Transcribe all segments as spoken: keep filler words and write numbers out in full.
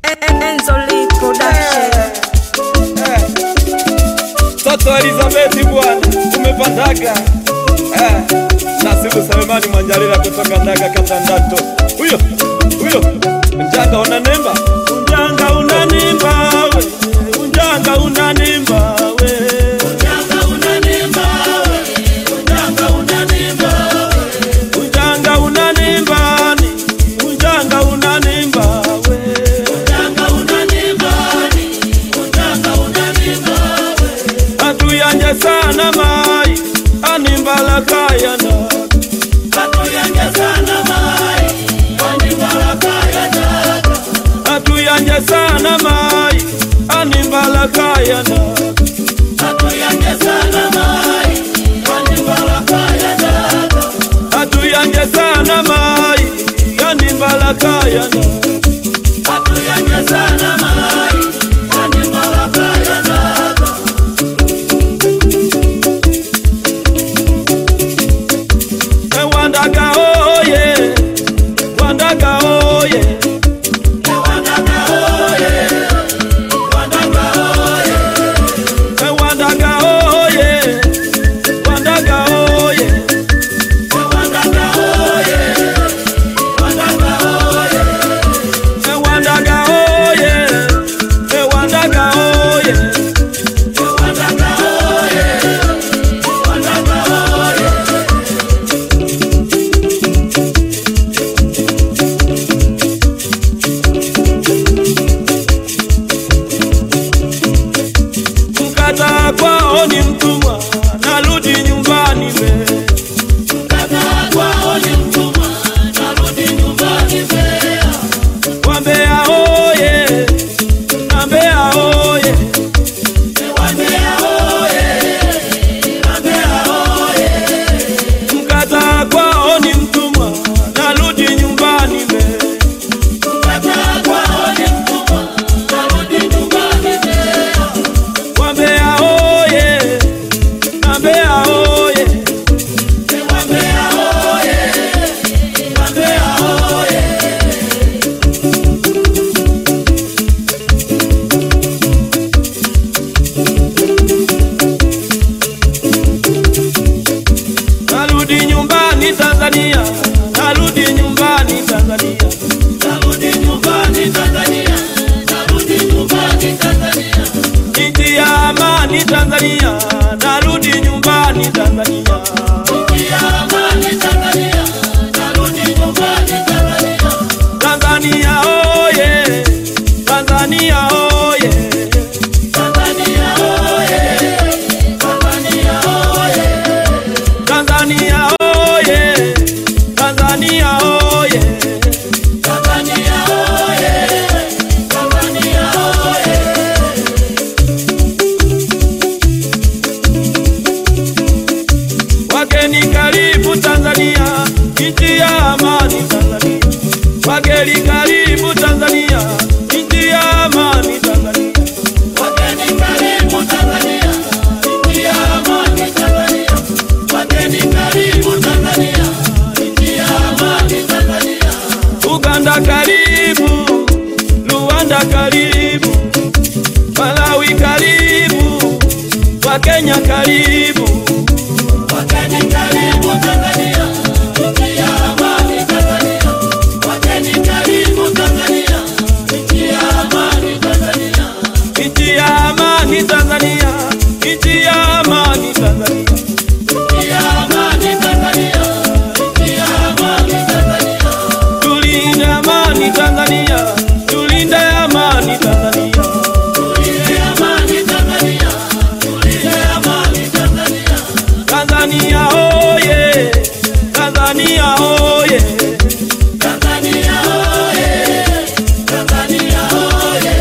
Enzoli Production. Eh, eh. Toto Elizabeth bwana, umepandaga. Eh, Nasibu Salemani Mwanjalila kutoka Ndaga Katandato. Huyo, huyo. Unjanga unanemba, unjanga unanemba we. Unjanga unanemba we. Unjanga unanemba we. Unjanga unanemba we. Unjanga unanemba ni. Unjanga unanemba we. Unjanga unanemba ni. Unjanga unanemba we. Atuyanje sana mai, animbala kaya na. Atuyanje sana mai, animbala kaya na. Atuyanje sana mai, animbala kaya na. Atuyanje sana mai, animbala kaya na. Atuyanje sana mai, animbala kaya na. Atuyanje sana mai, animbala kaya na. Wandaga oye, wandaga oye, wandaga oye, wandaga oye, wandaga oye, wandaga oye, wandaga oye, wandaga oye, wandaga oye, wandaga oye, wandaga oye, wandaga oye. Mkata kwao ni mtumwa, narudi nyumbani we. Mkata kwao ni mtumwa, narudi nyumbani we. Wambea oye, Wambea oye, Wambea oye, Wambea oye. Mkata kwao ni mtumwa, narudi nyumbani we. Mkata kwao ni mtumwa, narudi nyumbani we. Wambea oye, Wambea oye, Wambea oye, Wambea oye. Narudi nyumbani Tanzania, narudi nyumbani Tanzania, narudi nyumbani Tanzania, narudi nyumbani Tanzania. Nchi ya amani Tanzania, narudi nyumbani Tanzania. Nchi ya amani Tanzania, narudi nyumbani Tanzania. Tanzania oye, Tanzania oye, Tanzania oye, Tanzania oye, Tanzania oye, Tanzania oye, Tanzania oye, Tanzania oye. Wageni karibu Tanzania, nchi ya amani Tanzania. Wageni karibu Tanzania, nchi ya amani Tanzania. Wageni karibu Tanzania, nchi ya amani Tanzania. Wageni karibu Tanzania, nchi ya amani Tanzania. Uganda karibu, Rwanda karibu, Malawi karibu, Wakenya karibu. Wageni karibu Tanzania, nchi ya amani Tanzania. Wageni karibu Tanzania, nchi ya amani Tanzania. Nchi ya amani Tanzania, nchi ya amani Tanzania. Nchi ya amani Tanzania, nchi ya amani Tanzania. Tulinde amani Tanzania, tulinde amani Tanzania. Tulinde amani Tanzania, tulinde amani Tanzania. Tanzania oye, Tanzania oye, Tanzania oye, Tanzania oye.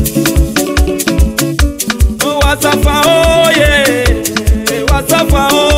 Wasafa oye, Wasafa oye.